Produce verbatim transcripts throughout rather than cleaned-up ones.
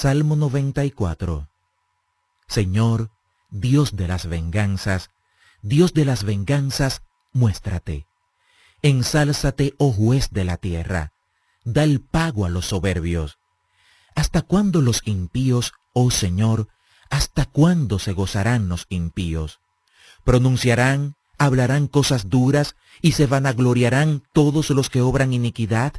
Salmo noventa y cuatro. Señor, Dios de las venganzas, Dios de las venganzas, muéstrate. Ensálzate, oh juez de la tierra, da el pago a los soberbios. ¿Hasta cuándo los impíos, oh Señor, hasta cuándo se gozarán los impíos? ¿Pronunciarán, hablarán cosas duras y se vanagloriarán todos los que obran iniquidad?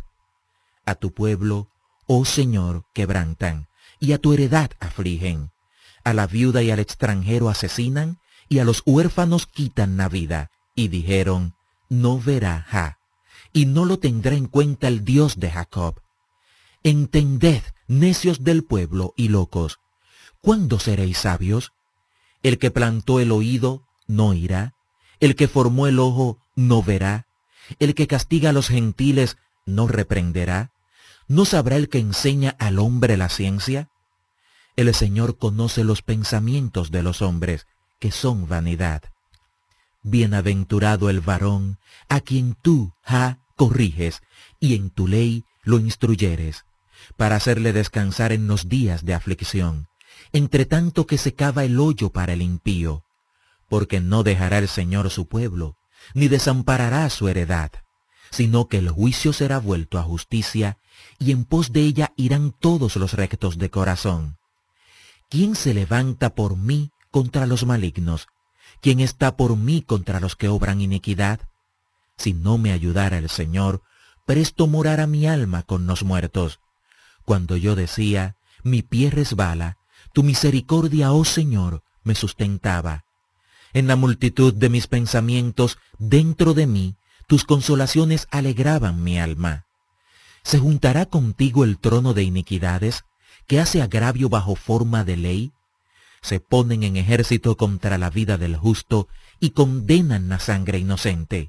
A tu pueblo, oh Señor, quebrantan, y a tu heredad afligen. A la viuda y al extranjero asesinan, y a los huérfanos quitan la vida. Y dijeron, no verá Jah, y no lo tendrá en cuenta el Dios de Jacob. Entended, necios del pueblo y locos, ¿cuándo seréis sabios? El que plantó el oído no oirá, el que formó el ojo no verá, el que castiga a los gentiles no reprenderá, ¿no sabrá el que enseña al hombre la ciencia? El Señor conoce los pensamientos de los hombres, que son vanidad. Bienaventurado el varón a quien tú, Jah, corriges, y en tu ley lo instruyeres, para hacerle descansar en los días de aflicción, entre tanto que se cava el hoyo para el impío, porque no dejará el Señor su pueblo, ni desamparará su heredad, sino que el juicio será vuelto a justicia, y en pos de ella irán todos los rectos de corazón. ¿Quién se levanta por mí contra los malignos? ¿Quién está por mí contra los que obran iniquidad? Si no me ayudara el Señor, presto morara mi alma con los muertos. Cuando yo decía, mi pie resbala, tu misericordia, oh Señor, me sustentaba. En la multitud de mis pensamientos, dentro de mí, tus consolaciones alegraban mi alma. ¿Se juntará contigo el trono de iniquidades, que hace agravio bajo forma de ley? Se ponen en ejército contra la vida del justo y condenan la sangre inocente.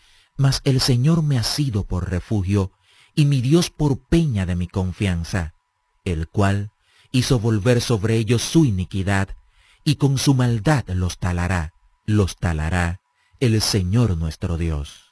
Mas el Señor me ha sido por refugio y mi Dios por peña de mi confianza, el cual hizo volver sobre ellos su iniquidad y con su maldad los talará, los talará el Señor nuestro Dios.